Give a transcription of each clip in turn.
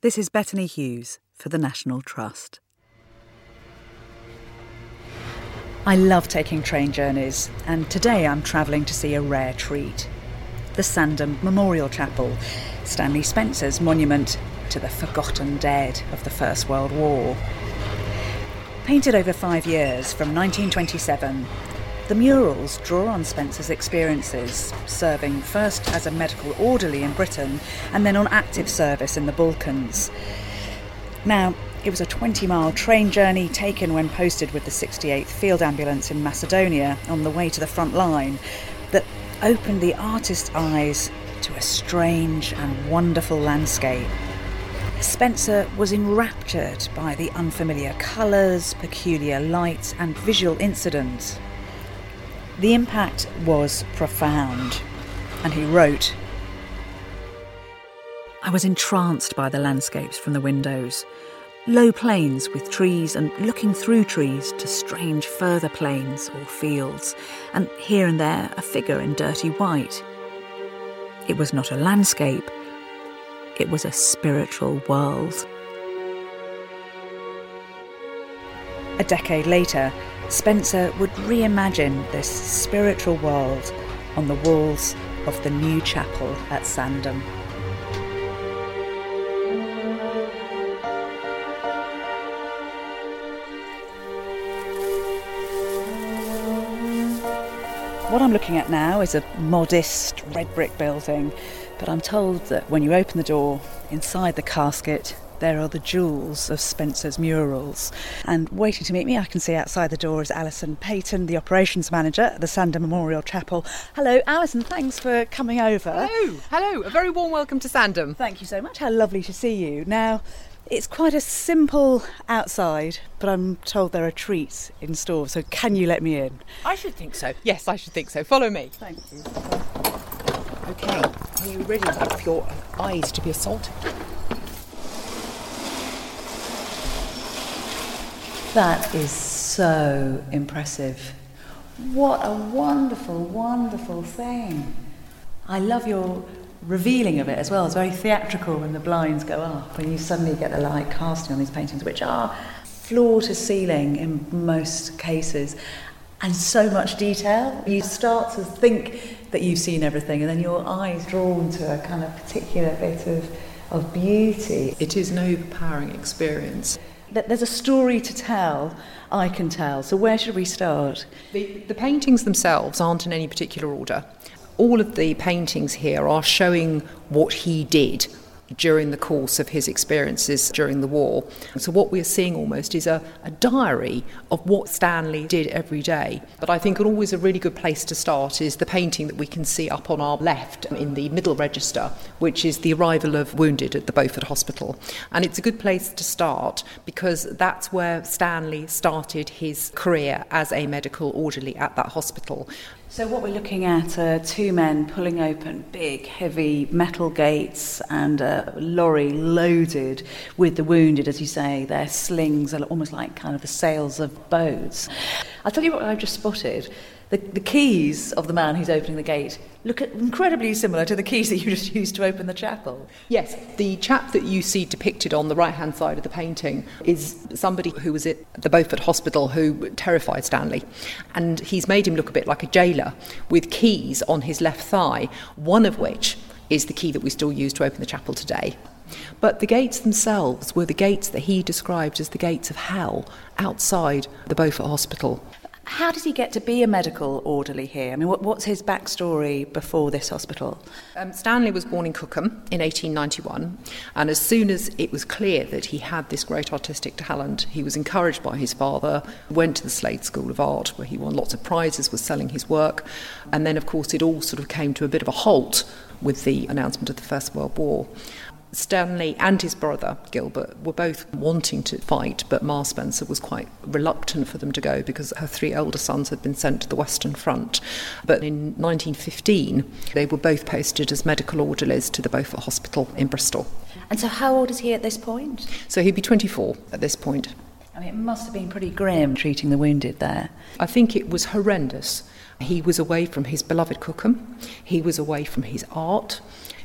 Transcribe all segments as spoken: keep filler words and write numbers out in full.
This is Bettany Hughes for the National Trust. I love taking train journeys, and today I'm travelling to see a rare treat. The Sandham Memorial Chapel, Stanley Spencer's monument to the forgotten dead of the First World War. Painted over five years, from nineteen twenty-seven, the murals draw on Spencer's experiences, serving first as a medical orderly in Britain and then on active service in the Balkans. Now, it was a twenty-mile train journey taken when posted with the sixty-eighth Field Ambulance in Macedonia on the way to the front line that opened the artist's eyes to a strange and wonderful landscape. Spencer was enraptured by the unfamiliar colours, peculiar light and visual incidents. The impact was profound, and he wrote, "I was entranced by the landscapes from the windows, low plains with trees and looking through trees to strange further plains or fields, and here and there a figure in dirty white. It was not a landscape, it was a spiritual world." A decade later, Spencer would reimagine this spiritual world on the walls of the new chapel at Sandham. What I'm looking at now is a modest red brick building, but I'm told that when you open the door, inside the casket, there are the jewels of Spencer's murals. And waiting to meet me, I can see outside the door is Alison Payton, the operations manager at the Sandham Memorial Chapel. Hello, Alison, thanks for coming over. Hello, hello, a very warm welcome to Sandham. Thank you so much, how lovely to see you. Now, it's quite a simple outside, but I'm told there are treats in store, so can you let me in? I should think so. Yes, I should think so. Follow me. Thank you. OK, are you ready for your eyes to be assaulted? That is so impressive. What a wonderful, wonderful thing. I love your revealing of it as well. It's very theatrical when the blinds go up and you suddenly get the light casting on these paintings, which are floor to ceiling in most cases, and so much detail. You start to think that you've seen everything, and then your eyes drawn to a kind of particular bit of, of beauty. It is an overpowering experience. There's a story to tell, I can tell. So where should we start? The, the paintings themselves aren't in any particular order. All of the paintings here are showing what he did during the course of his experiences during the war. So what we're seeing almost is a, a diary of what Stanley did every day. But I think always a really good place to start is the painting that we can see up on our left in the middle register, which is the arrival of wounded at the Beaufort Hospital. And it's a good place to start because that's where Stanley started his career as a medical orderly at that hospital. So what we're looking at are two men pulling open big, heavy metal gates and a lorry loaded with the wounded, as you say. Their slings are almost like kind of the sails of boats. I'll tell you what I've just spotted. The, the keys of the man who's opening the gate look incredibly similar to the keys that you just used to open the chapel. Yes, the chap that you see depicted on the right-hand side of the painting is somebody who was at the Beaufort Hospital who terrified Stanley. And he's made him look a bit like a jailer with keys on his left thigh, one of which is the key that we still use to open the chapel today. But the gates themselves were the gates that he described as the gates of hell outside the Beaufort Hospital. How did he get to be a medical orderly here? I mean, what, what's his backstory before this hospital? Um, Stanley was born in Cookham in eighteen ninety-one, and as soon as it was clear that he had this great artistic talent, he was encouraged by his father, went to the Slade School of Art, where he won lots of prizes, was selling his work, and then, of course, it all sort of came to a bit of a halt with the announcement of the First World War. Stanley and his brother, Gilbert, were both wanting to fight, but Ma Spencer was quite reluctant for them to go because her three elder sons had been sent to the Western Front. But in nineteen fifteen, they were both posted as medical orderlies to the Beaufort Hospital in Bristol. And so how old is he at this point? So he'd be twenty-four at this point. I mean, it must have been pretty grim treating the wounded there. I think it was horrendous. He was away from his beloved Cookham. He was away from his art.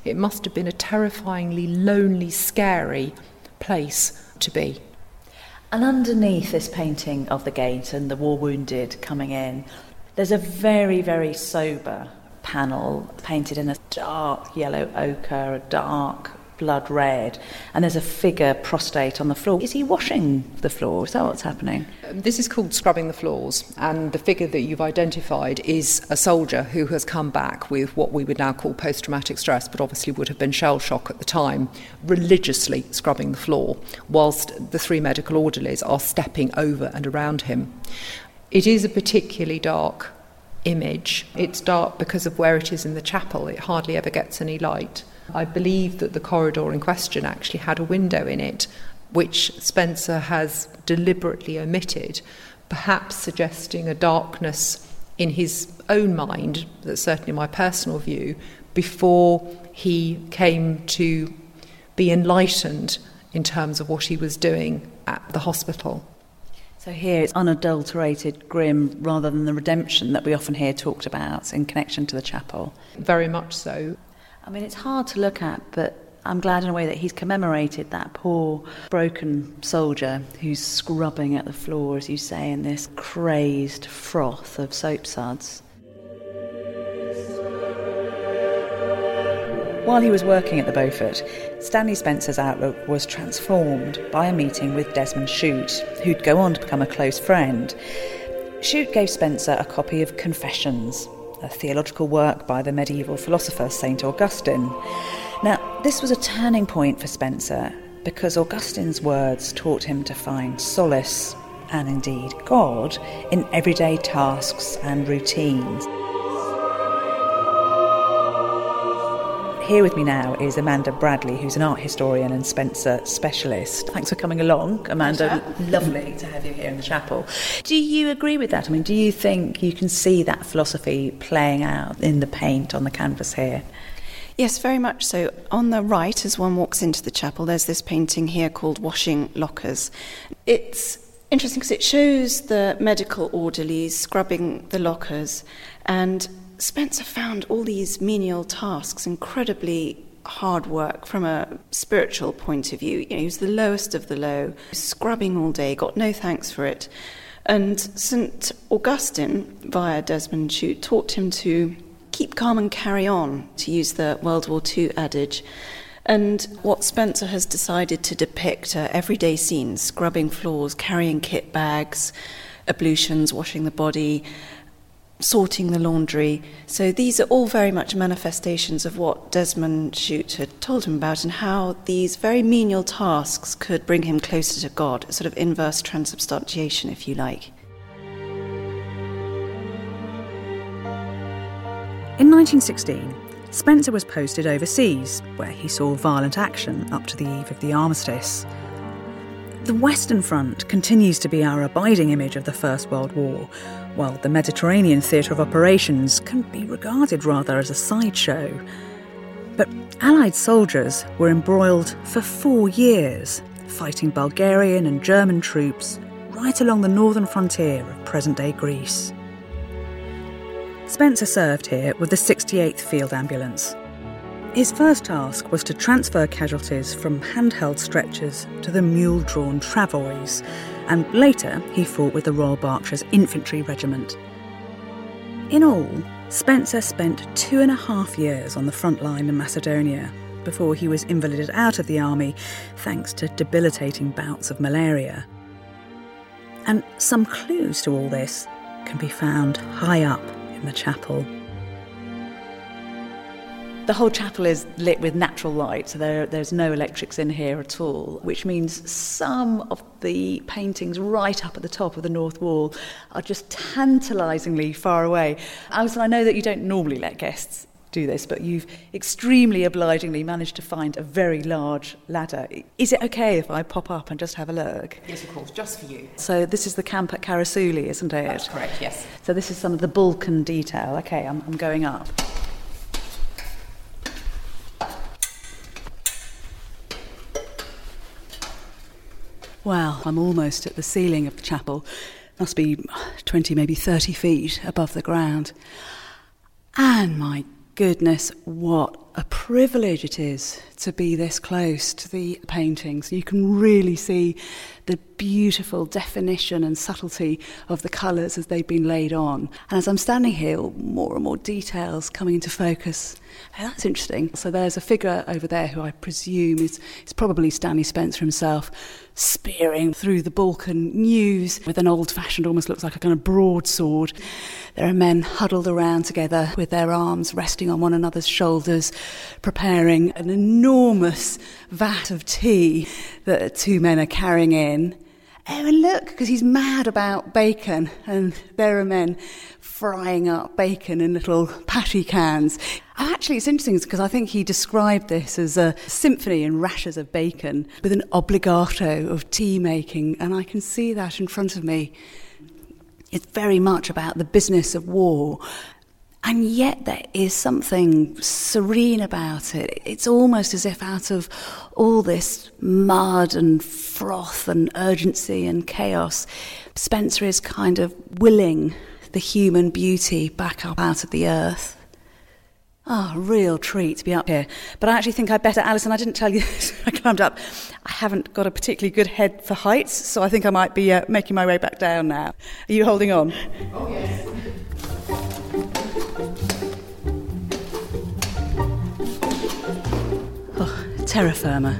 It must have been a terrifyingly lonely, scary place to be. And underneath this painting of the gate and the war wounded coming in, there's a very, very sober panel painted in a dark yellow ochre, a dark blood red, and there's a figure prostrate on the floor. Is he washing the floor? Is that what's happening? Um, this is called scrubbing the floors, and the figure that you've identified is a soldier who has come back with what we would now call post-traumatic stress, but obviously would have been shell shock at the time, religiously scrubbing the floor, whilst the three medical orderlies are stepping over and around him. It is a particularly dark image. It's dark because of where it is in the chapel. It hardly ever gets any light. I believe that the corridor in question actually had a window in it, which Spencer has deliberately omitted, perhaps suggesting a darkness in his own mind, that's certainly my personal view, before he came to be enlightened in terms of what he was doing at the hospital. So here it's unadulterated grim rather than the redemption that we often hear talked about in connection to the chapel. Very much so. I mean, it's hard to look at, but I'm glad in a way that he's commemorated that poor, broken soldier who's scrubbing at the floor, as you say, in this crazed froth of soap suds. While he was working at the Beaufort, Stanley Spencer's outlook was transformed by a meeting with Desmond Chute, who'd go on to become a close friend. Chute gave Spencer a copy of Confessions, a theological work by the medieval philosopher Saint Augustine. Now, this was a turning point for Spencer because Augustine's words taught him to find solace, and indeed God, in everyday tasks and routines. Here with me now is Amanda Bradley, who's an art historian and Spencer specialist. Thanks for coming along, Amanda. Pleasure. Lovely to have you here in the chapel. Do you agree with that? I mean, do you think you can see that philosophy playing out in the paint on the canvas here? Yes, very much so. On the right, as one walks into the chapel, there's this painting here called Washing Lockers. It's interesting because it shows the medical orderlies scrubbing the lockers, and Spencer found all these menial tasks incredibly hard work from a spiritual point of view. You know, he was the lowest of the low, scrubbing all day, got no thanks for it. And Saint Augustine, via Desmond Chute, taught him to keep calm and carry on, to use the World War Two adage. And what Spencer has decided to depict are everyday scenes, scrubbing floors, carrying kit bags, ablutions, washing the body, sorting the laundry. So these are all very much manifestations of what Desmond Chute had told him about and how these very menial tasks could bring him closer to God, a sort of inverse transubstantiation, if you like. In nineteen sixteen, Spencer was posted overseas, where he saw violent action up to the eve of the armistice. The Western Front continues to be our abiding image of the First World War, while the Mediterranean theatre of operations can be regarded rather as a sideshow. But Allied soldiers were embroiled for four years, fighting Bulgarian and German troops right along the northern frontier of present-day Greece. Spencer served here with the sixty-eighth Field Ambulance. His first task was to transfer casualties from handheld stretchers to the mule-drawn travois, and later he fought with the Royal Berkshires Infantry Regiment. In all, Spencer spent two and a half years on the front line in Macedonia before he was invalided out of the army thanks to debilitating bouts of malaria. And some clues to all this can be found high up in the chapel. The whole chapel is lit with natural light, so there, there's no electrics in here at all, which means some of the paintings right up at the top of the north wall are just tantalisingly far away. Alison, I know that you don't normally let guests do this, but you've extremely obligingly managed to find a very large ladder. Is it okay if I pop up and just have a look? Yes, of course, just for you. So this is the camp at Karasuli, isn't it? That's correct, yes. So this is some of the Balkan detail. Okay, I'm, I'm going up. Well, I'm almost at the ceiling of the chapel. Must be twenty, maybe thirty feet above the ground. And my goodness, what a privilege it is to be this close to the paintings. You can really see the beautiful definition and subtlety of the colours as they've been laid on. And as I'm standing here, more and more details coming into focus. Oh, that's interesting. So there's a figure over there who I presume is, is probably Stanley Spencer himself, spearing through the Balkan News with an old-fashioned, almost looks like a kind of broadsword. There are men huddled around together with their arms resting on one another's shoulders, preparing an enormous vat of tea that two men are carrying in. Oh, and look, because he's mad about bacon, and there are men frying up bacon in little patty cans. Oh, actually, it's interesting because I think he described this as a symphony in rashers of bacon with an obligato of tea making, and I can see that in front of me. It's very much about the business of war. And yet there is something serene about it. It's almost as if out of all this mud and froth and urgency and chaos, Spencer is kind of willing the human beauty back up out of the earth. Oh, a real treat to be up here. But I actually think I'd better, Alison, I didn't tell you this when I climbed up. I haven't got a particularly good head for heights, so I think I might be uh, making my way back down now. Are you holding on? Oh, yes. Terra firma.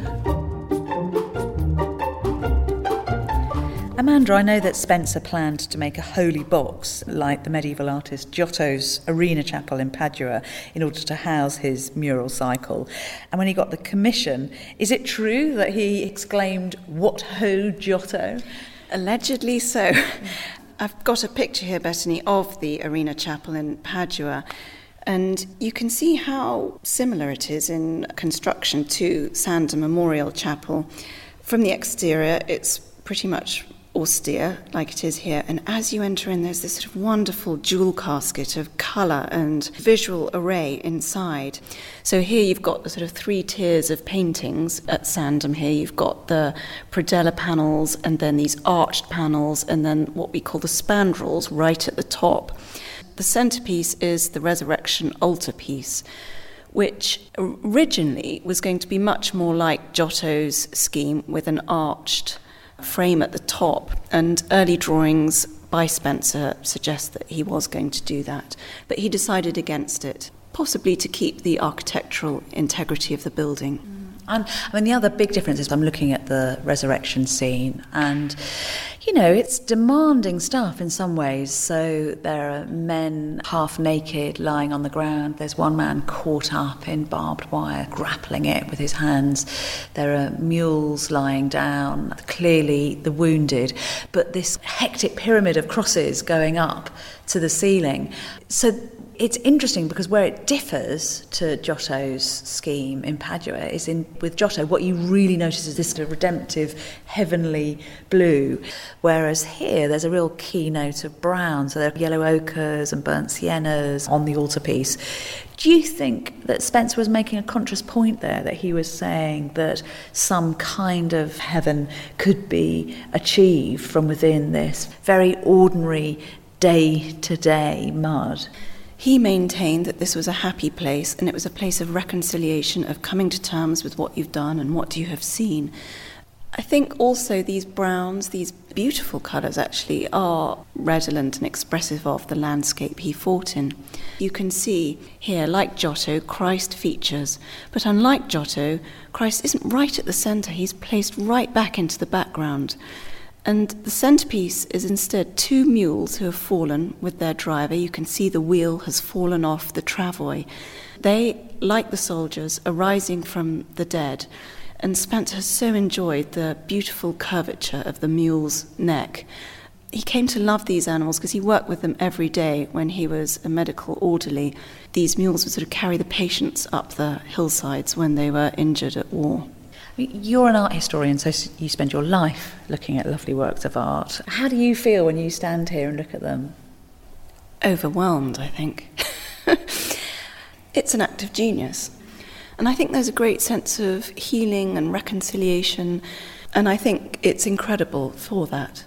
Amanda, I know that Spencer planned to make a holy box like the medieval artist Giotto's Arena Chapel in Padua in order to house his mural cycle. And when he got the commission, is it true that he exclaimed, "What ho, Giotto"? Allegedly so. I've got a picture here, Bethany, of the Arena Chapel in Padua. And you can see how similar it is in construction to Sandham Memorial Chapel. From the exterior, it's pretty much austere, like it is here. And as you enter in, there's this sort of wonderful jewel casket of colour and visual array inside. So here you've got the sort of three tiers of paintings at Sandham here. You've got the predella panels, and then these arched panels, and then what we call the spandrels right at the top. The centrepiece is the Resurrection altarpiece, which originally was going to be much more like Giotto's scheme with an arched frame at the top, and early drawings by Spencer suggest that he was going to do that. But he decided against it, possibly to keep the architectural integrity of the building. And I mean, the other big difference is I'm looking at the resurrection scene, and, you know, it's demanding stuff in some ways. So there are men half naked lying on the ground. There's one man caught up in barbed wire, grappling it with his hands. There are mules lying down, clearly the wounded, but this hectic pyramid of crosses going up to the ceiling. So it's interesting because where it differs to Giotto's scheme in Padua is in with Giotto, what you really notice is this sort of redemptive, heavenly blue, whereas here there's a real key note of brown, so there are yellow ochres and burnt siennas on the altarpiece. Do you think that Spencer was making a conscious point there, that he was saying that some kind of heaven could be achieved from within this very ordinary day-to-day mud? He maintained that this was a happy place, and it was a place of reconciliation, of coming to terms with what you've done and what you have seen. I think also these browns, these beautiful colours actually, are redolent and expressive of the landscape he fought in. You can see here, like Giotto, Christ features, but unlike Giotto, Christ isn't right at the centre, he's placed right back into the background. And the centrepiece is instead two mules who have fallen with their driver. You can see the wheel has fallen off the travois. They, like the soldiers, are rising from the dead. And Spencer has so enjoyed the beautiful curvature of the mule's neck. He came to love these animals because he worked with them every day when he was a medical orderly. These mules would sort of carry the patients up the hillsides when they were injured at war. You're an art historian, so you spend your life looking at lovely works of art. How do you feel when you stand here and look at them? Overwhelmed, I think. It's an act of genius. And I think there's a great sense of healing and reconciliation, and I think it's incredible for that.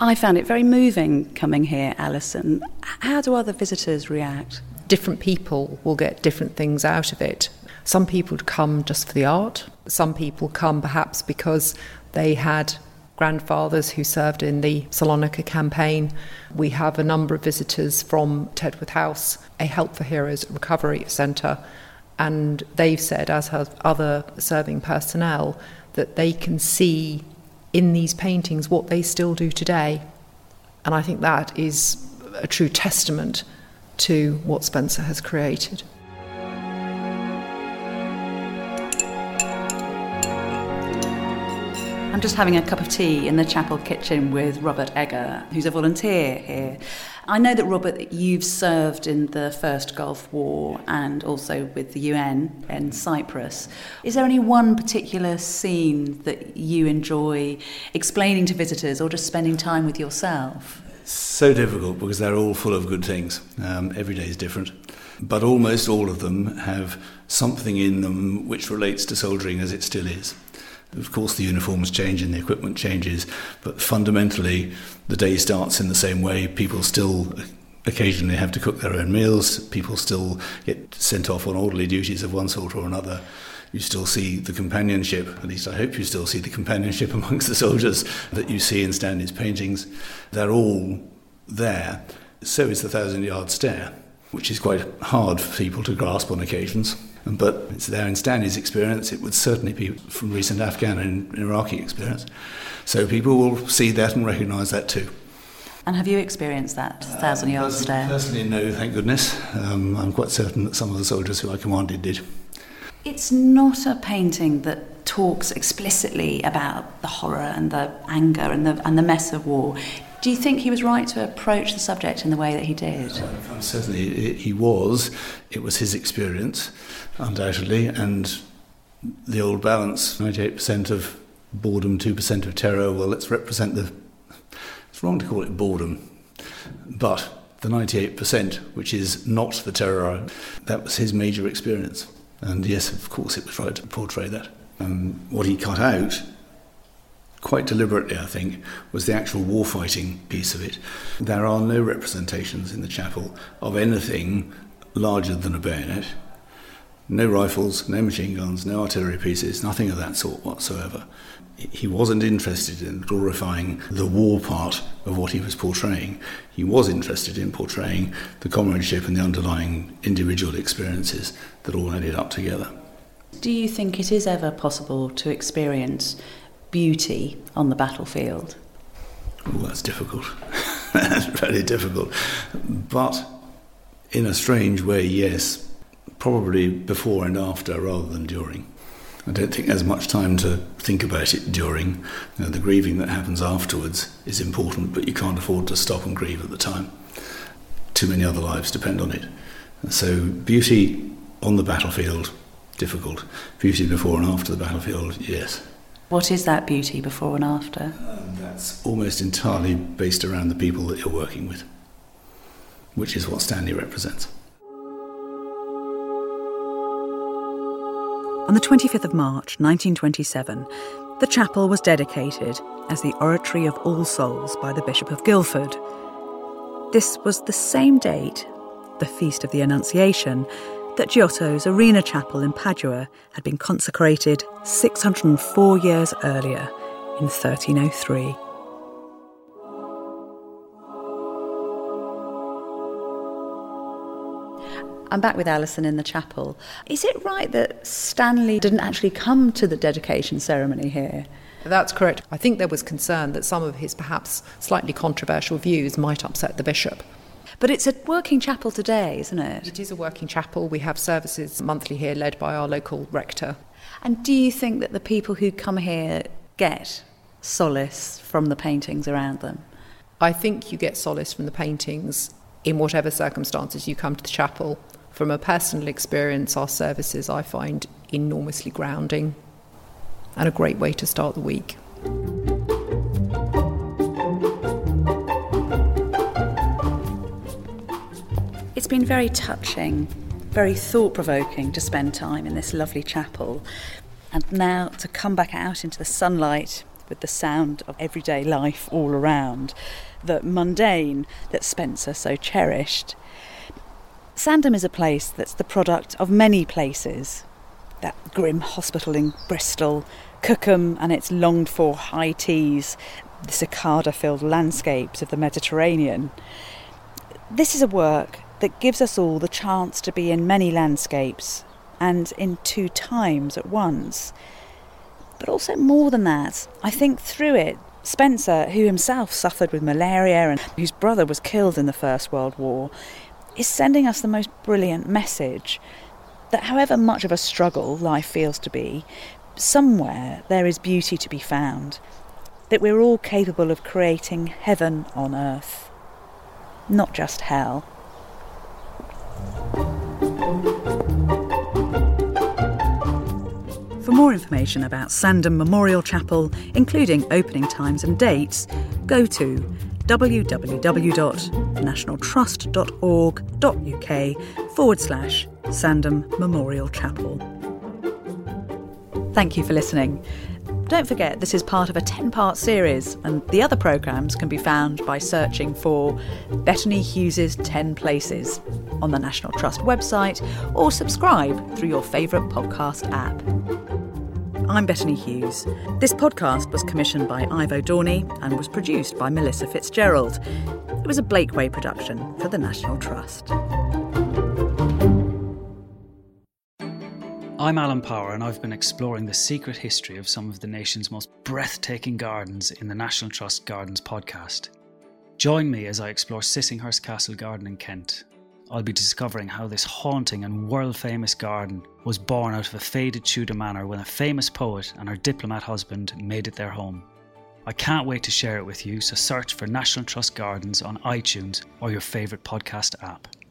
I found it very moving coming here, Alison. How do other visitors react? Different people will get different things out of it. Some people come just for the art. Some people come perhaps because they had grandfathers who served in the Salonika campaign. We have a number of visitors from Tedworth House, a Help for Heroes recovery centre, and they've said, as have other serving personnel, that they can see in these paintings what they still do today. And I think that is a true testament to what Spencer has created. I'm just having a cup of tea in the chapel kitchen with Robert Egger, who's a volunteer here. I know that, Robert, you've served in the First Gulf War and also with the U N in Cyprus. Is there any one particular scene that you enjoy explaining to visitors or just spending time with yourself? So difficult because they're all full of good things. Um, every day is different. But almost all of them have something in them which relates to soldiering as it still is. Of course, the uniforms change and the equipment changes, but fundamentally, the day starts in the same way. People still occasionally have to cook their own meals. People still get sent off on orderly duties of one sort or another. You still see the companionship, at least I hope you still see the companionship amongst the soldiers that you see in Stanley's paintings. They're all there. So is the thousand-yard stare, which is quite hard for people to grasp on occasions. But it's there in Stanley's experience. It would certainly be from recent Afghan and Iraqi experience. So people will see that and recognise that too. And have you experienced that thousand-yard uh, stare? Personally, no, thank goodness. Um, I'm quite certain that some of the soldiers who I commanded did. It's not a painting that talks explicitly about the horror and the anger and the and the mess of war. Do you think he was right to approach the subject in the way that he did? Uh, certainly he was. It was his experience, undoubtedly, and the old balance, ninety-eight percent of boredom, two percent of terror. Well, let's represent the... It's wrong to call it boredom, but the ninety-eight percent, which is not the terror, that was his major experience. And yes, of course, it was right to portray that. Um, what he cut out, quite deliberately, I think, was the actual war-fighting piece of it. There are no representations in the chapel of anything larger than a bayonet. No rifles, no machine guns, no artillery pieces, nothing of that sort whatsoever. He wasn't interested in glorifying the war part of what he was portraying. He was interested in portraying the comradeship and the underlying individual experiences that all added up together. Do you think it is ever possible to experience beauty on the battlefield? Oh, that's difficult. That's very difficult. But in a strange way, yes. Probably before and after rather than during. I don't think there's much time to think about it during. You know, the grieving that happens afterwards is important, but you can't afford to stop and grieve at the time. Too many other lives depend on it. And so beauty on the battlefield, difficult. Beauty before and after the battlefield, yes. What is that beauty before and after? Um, that's almost entirely based around the people that you're working with, which is what Stanley represents. On the twenty-fifth of March nineteen twenty-seven, the chapel was dedicated as the Oratory of All Souls by the Bishop of Guildford. This was the same date, the Feast of the Annunciation, that Giotto's Arena Chapel in Padua had been consecrated six hundred four years earlier, in thirteen oh three. I'm back with Alison in the chapel. Is it right that Stanley didn't actually come to the dedication ceremony here? That's correct. I think there was concern that some of his perhaps slightly controversial views might upset the bishop. But it's a working chapel today, isn't it? It is a working chapel. We have services monthly here led by our local rector. And do you think that the people who come here get solace from the paintings around them? I think you get solace from the paintings in whatever circumstances you come to the chapel. From a personal experience, our services I find enormously grounding and a great way to start the week. It's been very touching, very thought-provoking to spend time in this lovely chapel, and now to come back out into the sunlight with the sound of everyday life all around, the mundane that Spenser so cherished. Sandham is a place that's the product of many places. That grim hospital in Bristol, Cookham and its longed-for high teas, the cicada-filled landscapes of the Mediterranean. This is a work that gives us all the chance to be in many landscapes and in two times at once. But also more than that, I think through it, Spenser, who himself suffered with malaria and whose brother was killed in the First World War, is sending us the most brilliant message that however much of a struggle life feels to be, somewhere there is beauty to be found, that we're all capable of creating heaven on earth, not just hell. For more information about Sandham Memorial Chapel, including opening times and dates, go to www.nationaltrust.org.uk forward slash Sandham Memorial Chapel. Thank you for listening. Don't forget this is part of a ten-part series, and the other programmes can be found by searching for Bettany Hughes's ten Places on the National Trust website or subscribe through your favourite podcast app. I'm Bettany Hughes. This podcast was commissioned by Ivo Dorney and was produced by Melissa Fitzgerald. It was a Blakeway production for the National Trust. I'm Alan Power, and I've been exploring the secret history of some of the nation's most breathtaking gardens in the National Trust Gardens podcast. Join me as I explore Sissinghurst Castle Garden in Kent. I'll be discovering how this haunting and world-famous garden was born out of a faded Tudor manor when a famous poet and her diplomat husband made it their home. I can't wait to share it with you, so search for National Trust Gardens on iTunes or your favourite podcast app.